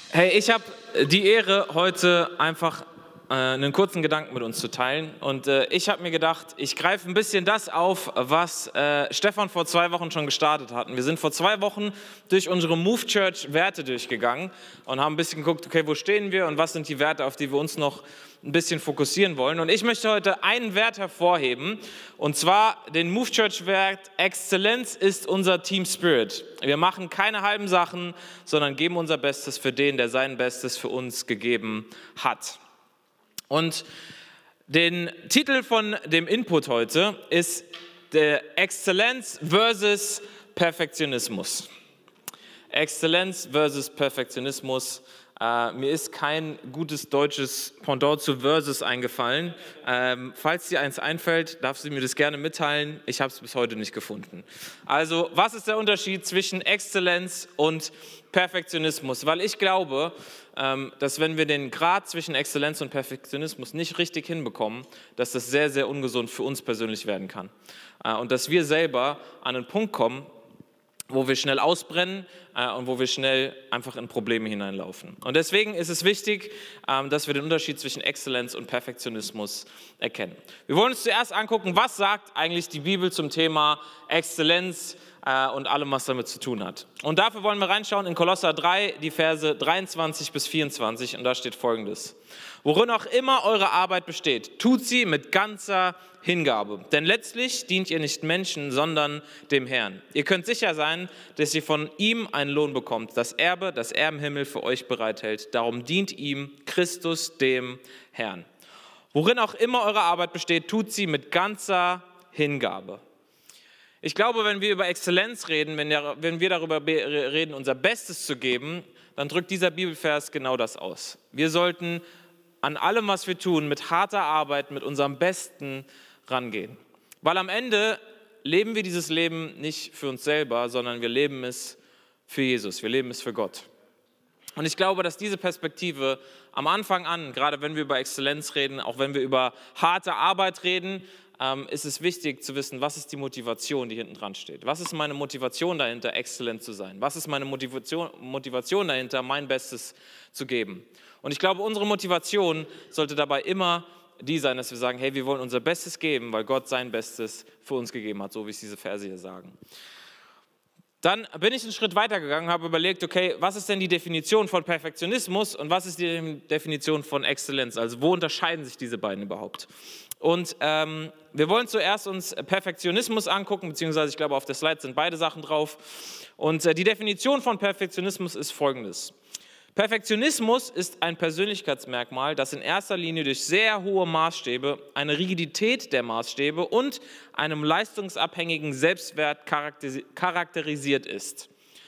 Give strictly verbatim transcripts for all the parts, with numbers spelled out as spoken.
Hey, ich habe die Ehre, heute einfach äh, einen kurzen Gedanken mit uns zu teilen. Und äh, ich habe mir gedacht, ich greife ein bisschen das auf, was äh, Stefan vor zwei Wochen schon gestartet hat. Und wir sind vor zwei Wochen durch unsere Move Church Werte durchgegangen und haben ein bisschen geguckt, okay, wo stehen wir und was sind die Werte, auf die wir uns noch ein bisschen fokussieren wollen. Und ich möchte heute einen Wert hervorheben, und zwar den Move Church Wert: Exzellenz ist unser Team Spirit. Wir machen keine halben Sachen, sondern geben unser Bestes für den, der sein Bestes für uns gegeben hat. Und den Titel von dem Input heute ist der Exzellenz versus Perfektionismus. Exzellenz versus Perfektionismus. Äh, mir ist kein gutes deutsches Pendant zu versus eingefallen. Ähm, falls dir eins einfällt, darfst du mir das gerne mitteilen. Ich habe es bis heute nicht gefunden. Also, was ist der Unterschied zwischen Exzellenz und Perfektionismus? Weil ich glaube, ähm, dass wenn wir den Grad zwischen Exzellenz und Perfektionismus nicht richtig hinbekommen, dass das sehr, sehr ungesund für uns persönlich werden kann. Äh, und dass wir selber an einen Punkt kommen, wo wir schnell ausbrennen äh, und wo wir schnell einfach in Probleme hineinlaufen. Und deswegen ist es wichtig, ähm, dass wir den Unterschied zwischen Exzellenz und Perfektionismus erkennen. Wir wollen uns zuerst angucken, was sagt eigentlich die Bibel zum Thema Exzellenz äh, und allem, was damit zu tun hat. Und dafür wollen wir reinschauen in Kolosser drei, die Verse dreiundzwanzig bis vierundzwanzig, und da steht Folgendes: Worin auch immer eure Arbeit besteht, tut sie mit ganzer Hingabe. Denn letztlich dient ihr nicht Menschen, sondern dem Herrn. Ihr könnt sicher sein, dass ihr von ihm einen Lohn bekommt, das Erbe, das er im Himmel für euch bereithält. Darum dient ihm Christus, dem Herrn. Worin auch immer eure Arbeit besteht, tut sie mit ganzer Hingabe. Ich glaube, wenn wir über Exzellenz reden, wenn wir darüber reden, unser Bestes zu geben, dann drückt dieser Bibelvers genau das aus. Wir sollten an allem, was wir tun, mit harter Arbeit, mit unserem Besten rangehen. Weil am Ende leben wir dieses Leben nicht für uns selber, sondern wir leben es für Jesus, wir leben es für Gott. Und ich glaube, dass diese Perspektive am Anfang an, gerade wenn wir über Exzellenz reden, auch wenn wir über harte Arbeit reden, ähm, ist es wichtig zu wissen, was ist die Motivation, die hinten dran steht. Was ist meine Motivation dahinter, exzellent zu sein? Was ist meine Motivation, Motivation dahinter, mein Bestes zu geben? Und ich glaube, unsere Motivation sollte dabei immer die sein, dass wir sagen, hey, wir wollen unser Bestes geben, weil Gott sein Bestes für uns gegeben hat, so wie es diese Verse hier sagen. Dann bin ich einen Schritt weiter gegangen und habe überlegt, okay, was ist denn die Definition von Perfektionismus und was ist die Definition von Exzellenz? Also wo unterscheiden sich diese beiden überhaupt? Und ähm, wir wollen zuerst uns Perfektionismus angucken, beziehungsweise ich glaube, auf der Slide sind beide Sachen drauf. Und äh, die Definition von Perfektionismus ist folgendes: Perfektionismus ist ein Persönlichkeitsmerkmal, das in erster Linie durch sehr hohe Maßstäbe, eine Rigidität der Maßstäbe und einem leistungsabhängigen Selbstwert charakterisiert ist.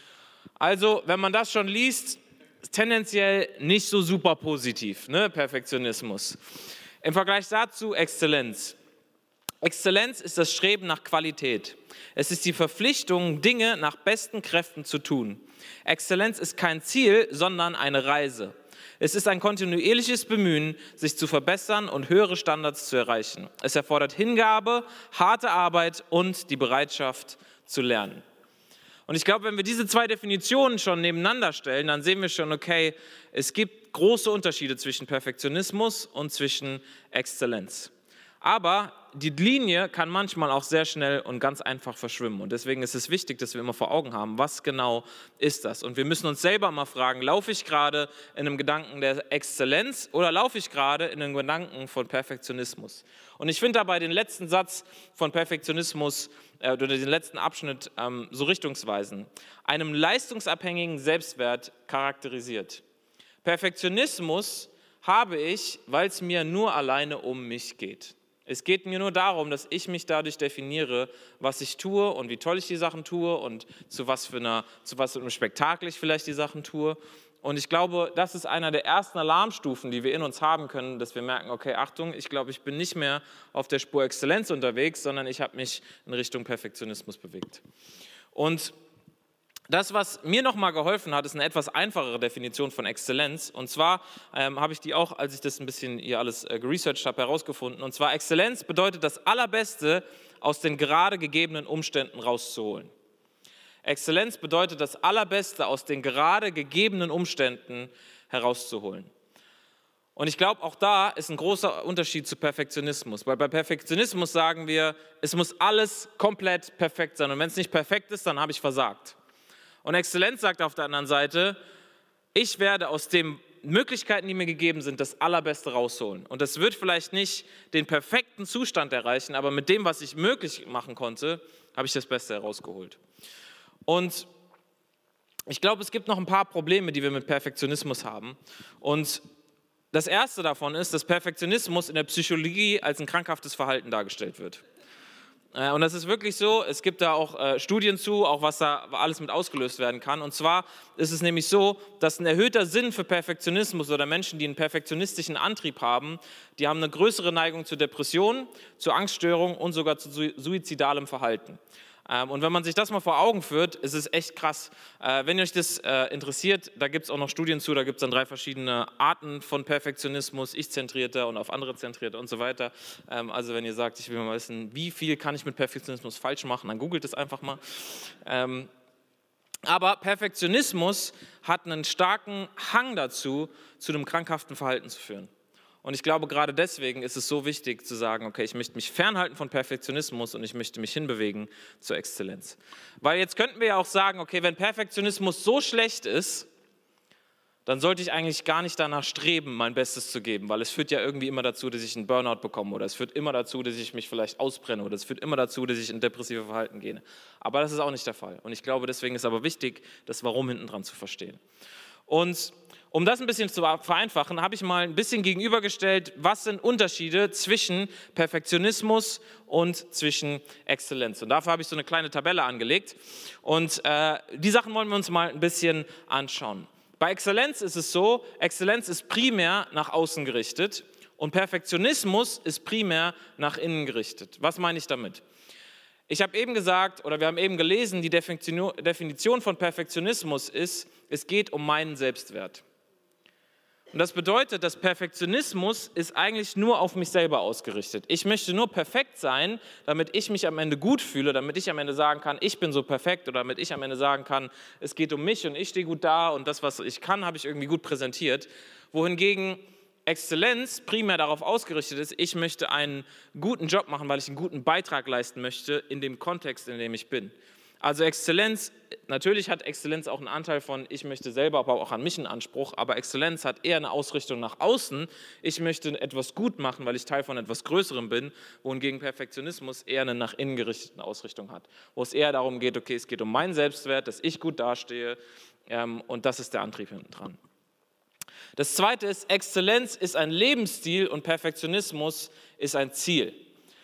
Also, wenn man das schon liest, tendenziell nicht so super positiv, ne? Perfektionismus. Im Vergleich dazu Exzellenz. Exzellenz ist das Streben nach Qualität. Es ist die Verpflichtung, Dinge nach besten Kräften zu tun. Exzellenz ist kein Ziel, sondern eine Reise. Es ist ein kontinuierliches Bemühen, sich zu verbessern und höhere Standards zu erreichen. Es erfordert Hingabe, harte Arbeit und die Bereitschaft zu lernen. Und ich glaube, wenn wir diese zwei Definitionen schon nebeneinander stellen, dann sehen wir schon, okay, es gibt große Unterschiede zwischen Perfektionismus und zwischen Exzellenz. Aber die Linie kann manchmal auch sehr schnell und ganz einfach verschwimmen. Und deswegen ist es wichtig, dass wir immer vor Augen haben, was genau ist das? Und wir müssen uns selber mal fragen, laufe ich gerade in einem Gedanken der Exzellenz oder laufe ich gerade in einem Gedanken von Perfektionismus? Und ich finde dabei den letzten Satz von Perfektionismus äh, oder den letzten Abschnitt ähm, so richtungsweisend: einem leistungsabhängigen Selbstwert charakterisiert. Perfektionismus habe ich, weil es mir nur alleine um mich geht. Es geht mir nur darum, dass ich mich dadurch definiere, was ich tue und wie toll ich die Sachen tue und zu was für einer, zu was für einem Spektakel ich vielleicht die Sachen tue. Und ich glaube, das ist einer der ersten Alarmstufen, die wir in uns haben können, dass wir merken, okay, Achtung, ich glaube, ich bin nicht mehr auf der Spur Exzellenz unterwegs, sondern ich habe mich in Richtung Perfektionismus bewegt. Und das, was mir nochmal geholfen hat, ist eine etwas einfachere Definition von Exzellenz. Und zwar ähm, habe ich die auch, als ich das ein bisschen hier alles äh, geresearched habe, herausgefunden. Und zwar: Exzellenz bedeutet, das Allerbeste aus den gerade gegebenen Umständen rauszuholen. Exzellenz bedeutet, das Allerbeste aus den gerade gegebenen Umständen herauszuholen. Und ich glaube, auch da ist ein großer Unterschied zu Perfektionismus, weil bei Perfektionismus sagen wir, es muss alles komplett perfekt sein und wenn es nicht perfekt ist, dann habe ich versagt. Und Exzellenz sagt auf der anderen Seite, ich werde aus den Möglichkeiten, die mir gegeben sind, das Allerbeste rausholen. Und das wird vielleicht nicht den perfekten Zustand erreichen, aber mit dem, was ich möglich machen konnte, habe ich das Beste herausgeholt. Und ich glaube, es gibt noch ein paar Probleme, die wir mit Perfektionismus haben. Und das erste davon ist, dass Perfektionismus in der Psychologie als ein krankhaftes Verhalten dargestellt wird. Und das ist wirklich so, es gibt da auch Studien zu, auch was da alles mit ausgelöst werden kann. Und zwar ist es nämlich so, dass ein erhöhter Sinn für Perfektionismus oder Menschen, die einen perfektionistischen Antrieb haben, die haben eine größere Neigung zu Depressionen, zu Angststörungen und sogar zu suizidalem Verhalten. Und wenn man sich das mal vor Augen führt, ist es echt krass. Wenn euch das interessiert, da gibt es auch noch Studien zu, da gibt es dann drei verschiedene Arten von Perfektionismus, ich-zentrierter und auf andere zentrierter und so weiter. Also wenn ihr sagt, ich will mal wissen, wie viel kann ich mit Perfektionismus falsch machen, dann googelt es einfach mal. Aber Perfektionismus hat einen starken Hang dazu, zu einem krankhaften Verhalten zu führen. Und ich glaube, gerade deswegen ist es so wichtig zu sagen, okay, ich möchte mich fernhalten von Perfektionismus und ich möchte mich hinbewegen zur Exzellenz. Weil jetzt könnten wir ja auch sagen, okay, wenn Perfektionismus so schlecht ist, dann sollte ich eigentlich gar nicht danach streben, mein Bestes zu geben, weil es führt ja irgendwie immer dazu, dass ich einen Burnout bekomme oder es führt immer dazu, dass ich mich vielleicht ausbrenne oder es führt immer dazu, dass ich in depressive Verhalten gehe. Aber das ist auch nicht der Fall. Und ich glaube, deswegen ist aber wichtig, das Warum hinten dran zu verstehen. Und um das ein bisschen zu vereinfachen, habe ich mal ein bisschen gegenübergestellt, was sind Unterschiede zwischen Perfektionismus und zwischen Exzellenz. Und dafür habe ich so eine kleine Tabelle angelegt. Und äh, die Sachen wollen wir uns mal ein bisschen anschauen. Bei Exzellenz ist es so, Exzellenz ist primär nach außen gerichtet und Perfektionismus ist primär nach innen gerichtet. Was meine ich damit? Ich habe eben gesagt, oder wir haben eben gelesen, die Definition von Perfektionismus ist, es geht um meinen Selbstwert. Und das bedeutet, dass Perfektionismus ist eigentlich nur auf mich selber ausgerichtet. Ich möchte nur perfekt sein, damit ich mich am Ende gut fühle, damit ich am Ende sagen kann, ich bin so perfekt oder damit ich am Ende sagen kann, es geht um mich und ich stehe gut da und das, was ich kann, habe ich irgendwie gut präsentiert. Wohingegen Exzellenz primär darauf ausgerichtet ist, ich möchte einen guten Job machen, weil ich einen guten Beitrag leisten möchte in dem Kontext, in dem ich bin. Also Exzellenz, natürlich hat Exzellenz auch einen Anteil von, ich möchte selber, aber auch an mich einen Anspruch, aber Exzellenz hat eher eine Ausrichtung nach außen. Ich möchte etwas gut machen, weil ich Teil von etwas Größerem bin, wohingegen Perfektionismus eher eine nach innen gerichtete Ausrichtung hat, wo es eher darum geht, okay, es geht um meinen Selbstwert, dass ich gut dastehe ähm, und das ist der Antrieb hinten dran. Das Zweite ist, Exzellenz ist ein Lebensstil und Perfektionismus ist ein Ziel.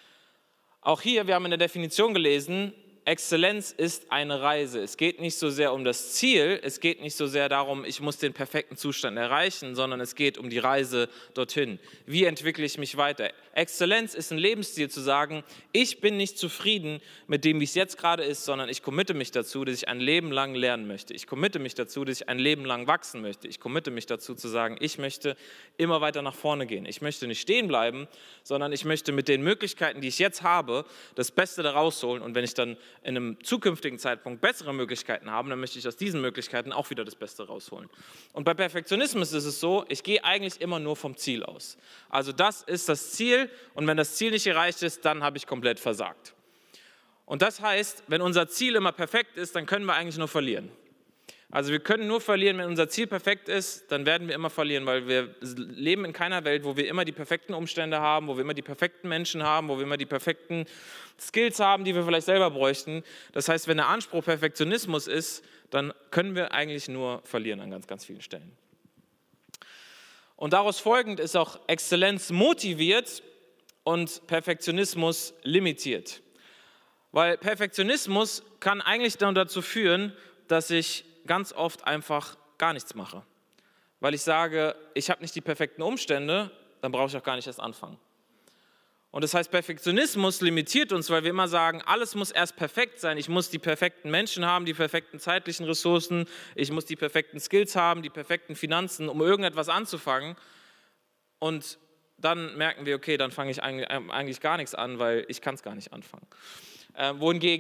Auch hier, wir haben in der Definition gelesen, Exzellenz ist eine Reise. Es geht nicht so sehr um das Ziel, es geht nicht so sehr darum, ich muss den perfekten Zustand erreichen, sondern es geht um die Reise dorthin. Wie entwickle ich mich weiter? Exzellenz ist ein Lebensstil zu sagen, ich bin nicht zufrieden mit dem, wie es jetzt gerade ist, sondern ich committe mich dazu, dass ich ein Leben lang lernen möchte. Ich committe mich dazu, dass ich ein Leben lang wachsen möchte. Ich committe mich dazu zu sagen, ich möchte immer weiter nach vorne gehen. Ich möchte nicht stehen bleiben, sondern ich möchte mit den Möglichkeiten, die ich jetzt habe, das Beste daraus holen und wenn ich dann in einem zukünftigen Zeitpunkt bessere Möglichkeiten haben, dann möchte ich aus diesen Möglichkeiten auch wieder das Beste rausholen. Und bei Perfektionismus ist es so, ich gehe eigentlich immer nur vom Ziel aus. Also das ist das Ziel und wenn das Ziel nicht erreicht ist, dann habe ich komplett versagt. Und das heißt, wenn unser Ziel immer perfekt ist, dann können wir eigentlich nur verlieren. Also wir können nur verlieren, wenn unser Ziel perfekt ist, dann werden wir immer verlieren, weil wir leben in keiner Welt, wo wir immer die perfekten Umstände haben, wo wir immer die perfekten Menschen haben, wo wir immer die perfekten Skills haben, die wir vielleicht selber bräuchten. Das heißt, wenn der Anspruch Perfektionismus ist, dann können wir eigentlich nur verlieren an ganz, ganz vielen Stellen. Und daraus folgend ist auch Exzellenz motiviert und Perfektionismus limitiert. Weil Perfektionismus kann eigentlich dann dazu führen, dass ich ganz oft einfach gar nichts mache. Weil ich sage, ich habe nicht die perfekten Umstände, dann brauche ich auch gar nicht erst anfangen. Und das heißt, Perfektionismus limitiert uns, weil wir immer sagen, alles muss erst perfekt sein. Ich muss die perfekten Menschen haben, die perfekten zeitlichen Ressourcen, ich muss die perfekten Skills haben, die perfekten Finanzen, um irgendetwas anzufangen. Und dann merken wir, okay, dann fange ich eigentlich gar nichts an, weil ich kann es gar nicht anfangen. Äh, wohingegen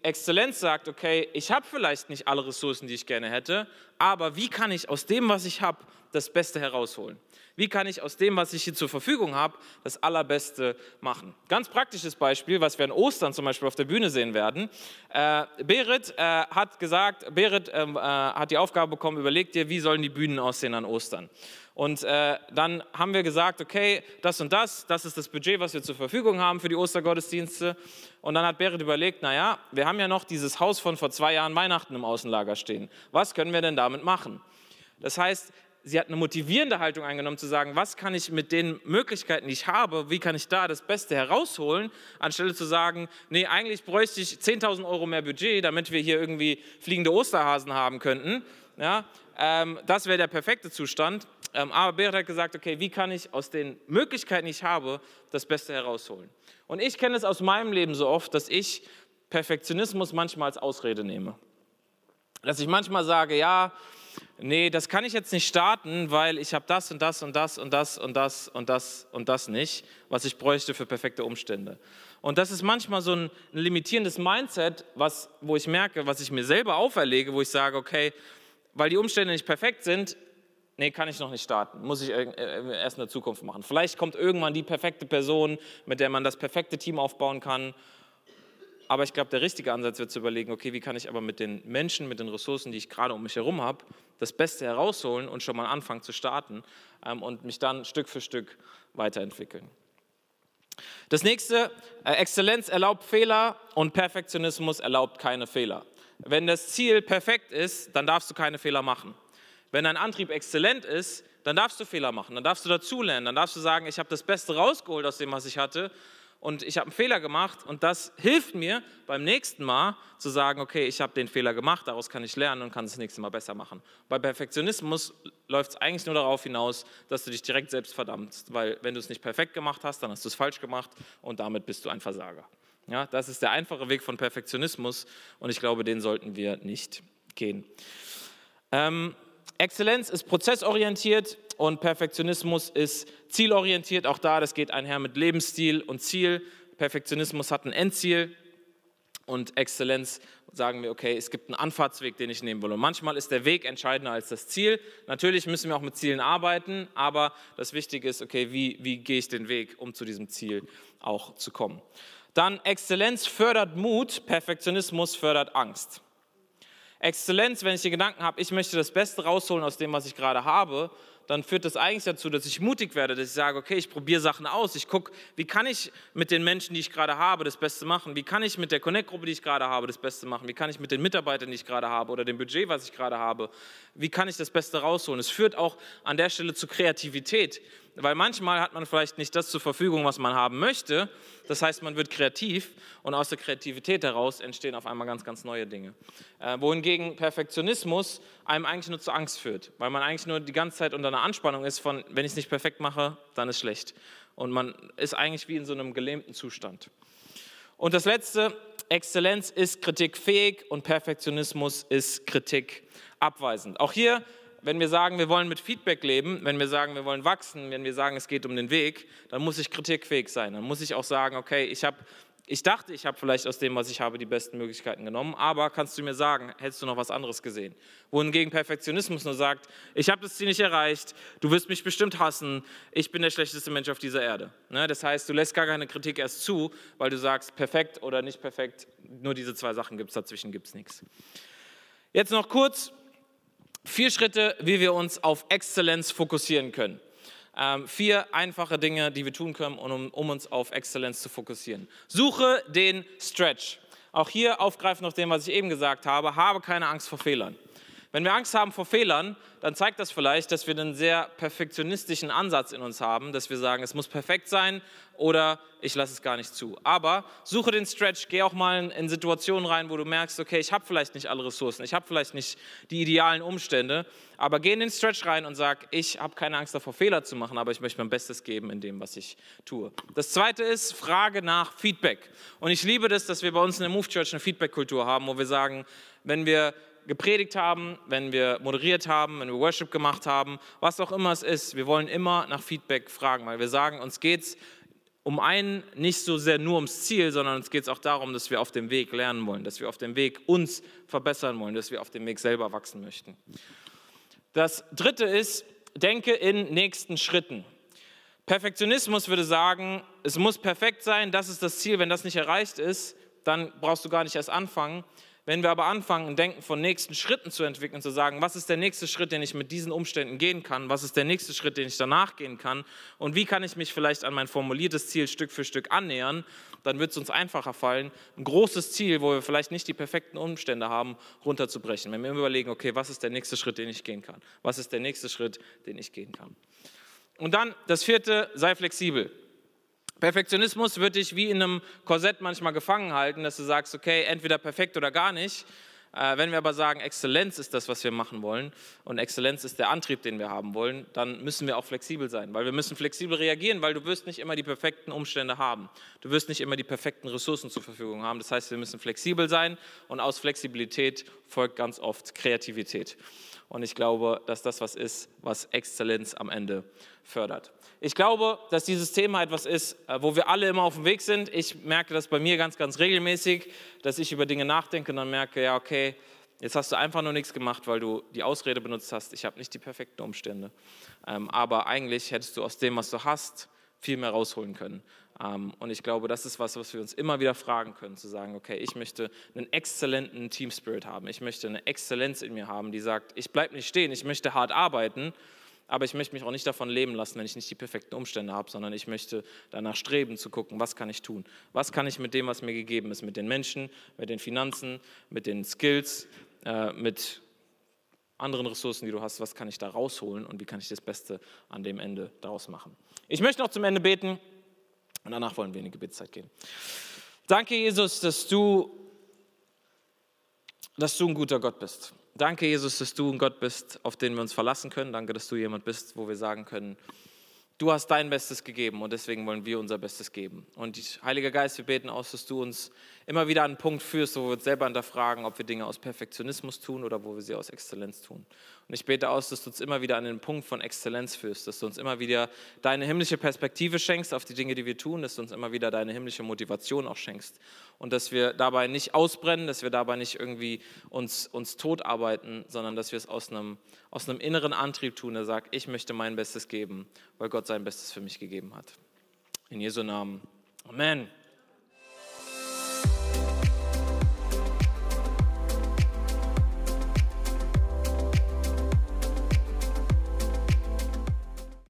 Exzellenz sagt, okay, ich habe vielleicht nicht alle Ressourcen, die ich gerne hätte, aber wie kann ich aus dem, was ich habe, das Beste herausholen? Wie kann ich aus dem, was ich hier zur Verfügung habe, das Allerbeste machen? Ganz praktisches Beispiel, was wir an Ostern zum Beispiel auf der Bühne sehen werden. Äh, Berit äh, hat gesagt, Berit äh, äh, hat die Aufgabe bekommen, überleg dir, wie sollen die Bühnen aussehen an Ostern? Und äh, dann haben wir gesagt, okay, das und das, das ist das Budget, was wir zur Verfügung haben für die Ostergottesdienste. Und dann hat Berit überlegt, naja, wir haben ja noch dieses Haus von vor zwei Jahren Weihnachten im Außenlager stehen. Was können wir denn damit machen? Das heißt, sie hat eine motivierende Haltung eingenommen, zu sagen, was kann ich mit den Möglichkeiten, die ich habe, wie kann ich da das Beste herausholen, anstelle zu sagen, nee, eigentlich bräuchte ich zehntausend Euro mehr Budget, damit wir hier irgendwie fliegende Osterhasen haben könnten. Ja, ähm, das wäre der perfekte Zustand. Ähm, aber Berit hat gesagt, okay, wie kann ich aus den Möglichkeiten, die ich habe, das Beste herausholen? Und ich kenne es aus meinem Leben so oft, dass ich Perfektionismus manchmal als Ausrede nehme. Dass ich manchmal sage, ja, nee, das kann ich jetzt nicht starten, weil ich habe das und das und das und das und das und das und das nicht, was ich bräuchte für perfekte Umstände. Und das ist manchmal so ein, ein limitierendes Mindset, was, wo ich merke, was ich mir selber auferlege, wo ich sage, okay, weil die Umstände nicht perfekt sind, nee, kann ich noch nicht starten, muss ich erst in der Zukunft machen. Vielleicht kommt irgendwann die perfekte Person, mit der man das perfekte Team aufbauen kann. Aber ich glaube, der richtige Ansatz wird zu überlegen, okay, wie kann ich aber mit den Menschen, mit den Ressourcen, die ich gerade um mich herum habe, das Beste herausholen und schon mal anfangen zu starten ähm, und mich dann Stück für Stück weiterentwickeln. Das nächste, äh, Exzellenz erlaubt Fehler und Perfektionismus erlaubt keine Fehler. Wenn das Ziel perfekt ist, dann darfst du keine Fehler machen. Wenn dein Antrieb exzellent ist, dann darfst du Fehler machen, dann darfst du dazulernen, dann darfst du sagen, ich habe das Beste rausgeholt aus dem, was ich hatte und ich habe einen Fehler gemacht und das hilft mir beim nächsten Mal zu sagen, okay, ich habe den Fehler gemacht, daraus kann ich lernen und kann es das nächste Mal besser machen. Bei Perfektionismus läuft es eigentlich nur darauf hinaus, dass du dich direkt selbst verdammst, weil wenn du es nicht perfekt gemacht hast, dann hast du es falsch gemacht und damit bist du ein Versager. Ja, das ist der einfache Weg von Perfektionismus und ich glaube, den sollten wir nicht gehen. Ähm, Exzellenz ist prozessorientiert und Perfektionismus ist zielorientiert. Auch da, das geht einher mit Lebensstil und Ziel. Perfektionismus hat ein Endziel und Exzellenz sagen wir, okay, es gibt einen Anfahrtsweg, den ich nehmen will. Und manchmal ist der Weg entscheidender als das Ziel. Natürlich müssen wir auch mit Zielen arbeiten, aber das Wichtige ist, okay, wie, wie gehe ich den Weg, um zu diesem Ziel auch zu kommen. Dann Exzellenz fördert Mut, Perfektionismus fördert Angst. Exzellenz, wenn ich die Gedanken habe, ich möchte das Beste rausholen aus dem, was ich gerade habe, dann führt das eigentlich dazu, dass ich mutig werde, dass ich sage, okay, ich probiere Sachen aus, ich gucke, wie kann ich mit den Menschen, die ich gerade habe, das Beste machen, wie kann ich mit der Connect-Gruppe, die ich gerade habe, das Beste machen, wie kann ich mit den Mitarbeitern, die ich gerade habe oder dem Budget, was ich gerade habe, wie kann ich das Beste rausholen. Es führt auch an der Stelle zu Kreativität, weil manchmal hat man vielleicht nicht das zur Verfügung, was man haben möchte, das heißt, man wird kreativ und aus der Kreativität heraus entstehen auf einmal ganz, ganz neue Dinge. Äh, wohingegen Perfektionismus einem eigentlich nur zu Angst führt, weil man eigentlich nur die ganze Zeit unter einer Anspannung ist von, wenn ich es nicht perfekt mache, dann ist schlecht. Und man ist eigentlich wie in so einem gelähmten Zustand. Und das Letzte, Exzellenz ist kritikfähig und Perfektionismus ist kritikabweisend. Auch hier, wenn wir sagen, wir wollen mit Feedback leben, wenn wir sagen, wir wollen wachsen, wenn wir sagen, es geht um den Weg, dann muss ich kritikfähig sein. Dann muss ich auch sagen, okay, ich habe Ich dachte, ich habe vielleicht aus dem, was ich habe, die besten Möglichkeiten genommen, aber kannst du mir sagen, hättest du noch was anderes gesehen? Wohingegen Perfektionismus nur sagt, ich habe das Ziel nicht erreicht, du wirst mich bestimmt hassen, ich bin der schlechteste Mensch auf dieser Erde. Ne? Das heißt, du lässt gar keine Kritik erst zu, weil du sagst, perfekt oder nicht perfekt, nur diese zwei Sachen gibt es, dazwischen gibt es nichts. Jetzt noch kurz vier Schritte, wie wir uns auf Exzellenz fokussieren können. Ähm, vier einfache Dinge, die wir tun können, um, um uns auf Exzellenz zu fokussieren. Suche den Stretch. Auch hier aufgreifen auf dem, was ich eben gesagt habe, habe keine Angst vor Fehlern. Wenn wir Angst haben vor Fehlern, dann zeigt das vielleicht, dass wir einen sehr perfektionistischen Ansatz in uns haben, dass wir sagen, es muss perfekt sein oder ich lasse es gar nicht zu. Aber suche den Stretch, geh auch mal in Situationen rein, wo du merkst, okay, ich habe vielleicht nicht alle Ressourcen, ich habe vielleicht nicht die idealen Umstände, aber geh in den Stretch rein und sag, ich habe keine Angst davor, Fehler zu machen, aber ich möchte mein Bestes geben in dem, was ich tue. Das Zweite ist, frage nach Feedback. Und ich liebe das, dass wir bei uns in der Move Church eine Feedback-Kultur haben, wo wir sagen, wenn wir gepredigt haben, wenn wir moderiert haben, wenn wir Worship gemacht haben, was auch immer es ist, wir wollen immer nach Feedback fragen, weil wir sagen, uns geht es um einen nicht so sehr nur ums Ziel, sondern uns geht es auch darum, dass wir auf dem Weg lernen wollen, dass wir auf dem Weg uns verbessern wollen, dass wir auf dem Weg selber wachsen möchten. Das dritte ist, denke in nächsten Schritten. Perfektionismus würde sagen, es muss perfekt sein, das ist das Ziel. Wenn das nicht erreicht ist, dann brauchst du gar nicht erst anfangen. Wenn wir aber anfangen, ein Denken von nächsten Schritten zu entwickeln, zu sagen, was ist der nächste Schritt, den ich mit diesen Umständen gehen kann, was ist der nächste Schritt, den ich danach gehen kann und wie kann ich mich vielleicht an mein formuliertes Ziel Stück für Stück annähern, dann wird es uns einfacher fallen, ein großes Ziel, wo wir vielleicht nicht die perfekten Umstände haben, runterzubrechen. Wenn wir überlegen, okay, was ist der nächste Schritt, den ich gehen kann? Was ist der nächste Schritt, den ich gehen kann? Und dann das vierte, sei flexibel. Perfektionismus wird dich wie in einem Korsett manchmal gefangen halten, dass du sagst, okay, entweder perfekt oder gar nicht. Äh, wenn wir aber sagen, Exzellenz ist das, was wir machen wollen und Exzellenz ist der Antrieb, den wir haben wollen, dann müssen wir auch flexibel sein, weil wir müssen flexibel reagieren, weil du wirst nicht immer die perfekten Umstände haben. Du wirst nicht immer die perfekten Ressourcen zur Verfügung haben. Das heißt, wir müssen flexibel sein und aus Flexibilität folgt ganz oft Kreativität. Und ich glaube, dass das was ist, was Exzellenz am Ende fördert. Ich glaube, dass dieses Thema etwas ist, wo wir alle immer auf dem Weg sind. Ich merke das bei mir ganz, ganz regelmäßig, dass ich über Dinge nachdenke und dann merke, ja okay, jetzt hast du einfach nur nichts gemacht, weil du die Ausrede benutzt hast, ich habe nicht die perfekten Umstände. Ähm, aber eigentlich hättest du aus dem, was du hast, viel mehr rausholen können. Um, und ich glaube, das ist was, was wir uns immer wieder fragen können, zu sagen, okay, ich möchte einen exzellenten Team Spirit haben, ich möchte eine Exzellenz in mir haben, die sagt, ich bleibe nicht stehen, ich möchte hart arbeiten, aber ich möchte mich auch nicht davon leben lassen, wenn ich nicht die perfekten Umstände habe, sondern ich möchte danach streben, zu gucken, was kann ich tun, was kann ich mit dem, was mir gegeben ist, mit den Menschen, mit den Finanzen, mit den Skills, äh, mit anderen Ressourcen, die du hast, was kann ich da rausholen und wie kann ich das Beste an dem Ende daraus machen. Ich möchte noch zum Ende beten. Und danach wollen wir in die Gebetszeit gehen. Danke, Jesus, dass du, dass du ein guter Gott bist. Danke, Jesus, dass du ein Gott bist, auf den wir uns verlassen können. Danke, dass du jemand bist, wo wir sagen können, du hast dein Bestes gegeben und deswegen wollen wir unser Bestes geben. Und Heiliger Geist, wir beten aus, dass du uns immer wieder an einen Punkt führst, wo wir uns selber hinterfragen, ob wir Dinge aus Perfektionismus tun oder wo wir sie aus Exzellenz tun. Und ich bete aus, dass du uns immer wieder an den Punkt von Exzellenz führst, dass du uns immer wieder deine himmlische Perspektive schenkst auf die Dinge, die wir tun, dass du uns immer wieder deine himmlische Motivation auch schenkst und dass wir dabei nicht ausbrennen, dass wir dabei nicht irgendwie uns, uns tot arbeiten, sondern dass wir es aus einem, aus einem inneren Antrieb tun, der sagt, ich möchte mein Bestes geben, weil Gott sein Bestes für mich gegeben hat. In Jesu Namen. Amen.